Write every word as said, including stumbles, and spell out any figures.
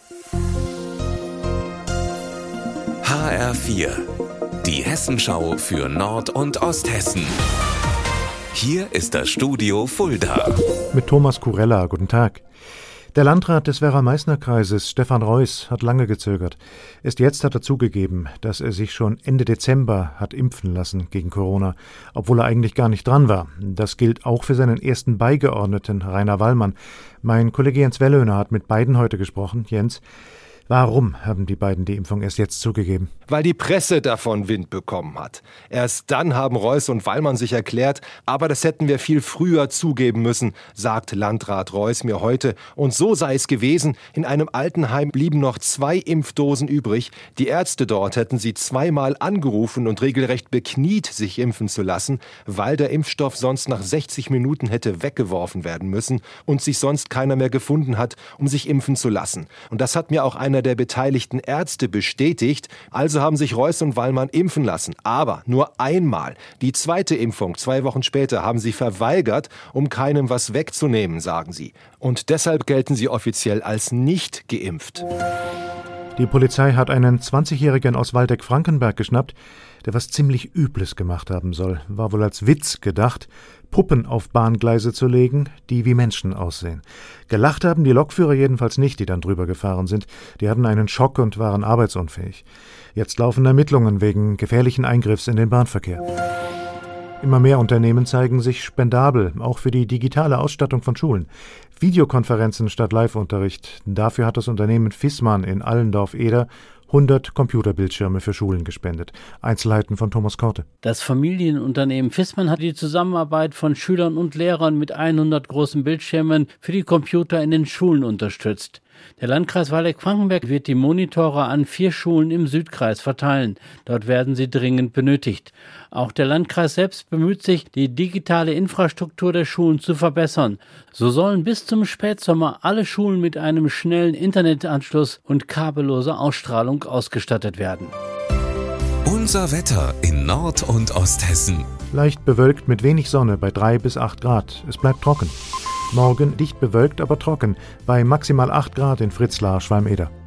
H R vier, die Hessenschau für Nord- und Osthessen. Hier ist das Studio Fulda. Mit Thomas Kurella, guten Tag. Der Landrat des Werra-Meißner-Kreises, Stefan Reuß, hat lange gezögert. Erst jetzt hat er zugegeben, dass er sich schon Ende Dezember hat impfen lassen gegen Corona, obwohl er eigentlich gar nicht dran war. Das gilt auch für seinen ersten Beigeordneten, Rainer Wallmann. Mein Kollege Jens Wellhöhner hat mit beiden heute gesprochen. Jens, warum haben die beiden die Impfung erst jetzt zugegeben? Weil die Presse davon Wind bekommen hat. Erst dann haben Reuß und Wallmann sich erklärt, aber das hätten wir viel früher zugeben müssen, sagt Landrat Reuß mir heute. Und so sei es gewesen. In einem Altenheim blieben noch zwei Impfdosen übrig. Die Ärzte dort hätten sie zweimal angerufen und regelrecht bekniet, sich impfen zu lassen, weil der Impfstoff sonst nach sechzig Minuten hätte weggeworfen werden müssen und sich sonst keiner mehr gefunden hat, um sich impfen zu lassen. Und das hat mir auch einer der beteiligten Ärzte bestätigt. Also haben sich Reuß und Wallmann impfen lassen, aber nur einmal. Die zweite Impfung, zwei Wochen später, haben sie verweigert, um keinem was wegzunehmen, sagen sie. Und deshalb gelten sie offiziell als nicht geimpft. Die Polizei hat einen zwanzigjährigen aus Waldeck-Frankenberg geschnappt, der was ziemlich Übles gemacht haben soll. War wohl als Witz gedacht, Puppen auf Bahngleise zu legen, die wie Menschen aussehen. Gelacht haben die Lokführer jedenfalls nicht, die dann drüber gefahren sind. Die hatten einen Schock und waren arbeitsunfähig. Jetzt laufen Ermittlungen wegen gefährlichen Eingriffs in den Bahnverkehr. Immer mehr Unternehmen zeigen sich spendabel, auch für die digitale Ausstattung von Schulen. Videokonferenzen statt Live-Unterricht. Dafür hat das Unternehmen Viessmann in Allendorf-Eder hundert Computerbildschirme für Schulen gespendet. Einzelheiten von Thomas Korte. Das Familienunternehmen Viessmann hat die Zusammenarbeit von Schülern und Lehrern mit hundert großen Bildschirmen für die Computer in den Schulen unterstützt. Der Landkreis Waldeck-Frankenberg wird die Monitore an vier Schulen im Südkreis verteilen. Dort werden sie dringend benötigt. Auch der Landkreis selbst bemüht sich, die digitale Infrastruktur der Schulen zu verbessern. So sollen bis zum Spätsommer alle Schulen mit einem schnellen Internetanschluss und kabelloser Ausstrahlung ausgestattet werden. Unser Wetter in Nord- und Osthessen. Leicht bewölkt mit wenig Sonne bei drei bis acht Grad. Es bleibt trocken. Morgen dicht bewölkt, aber trocken, bei maximal acht Grad in Fritzlar, Schwalm-Eder.